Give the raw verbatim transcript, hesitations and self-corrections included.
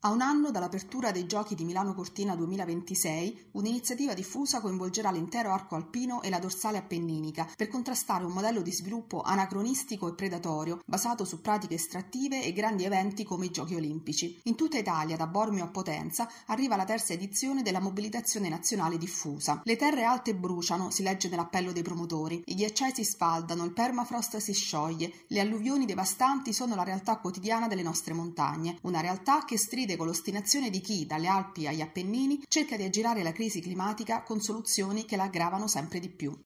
A un anno dall'apertura dei Giochi di Milano Cortina duemilaventisei, un'iniziativa diffusa coinvolgerà l'intero arco alpino e la dorsale appenninica per contrastare un modello di sviluppo anacronistico e predatorio basato su pratiche estrattive e grandi eventi come i Giochi Olimpici. In tutta Italia, da Bormio a Potenza, arriva la terza edizione della mobilitazione nazionale diffusa. Le terre alte bruciano, si legge nell'appello dei promotori, i ghiacciai si sfaldano, il permafrost si scioglie, le alluvioni devastanti sono la realtà quotidiana delle nostre montagne, una realtà che stride con l'ostinazione di chi, dalle Alpi agli Appennini, cerca di aggirare la crisi climatica con soluzioni che la aggravano sempre di più.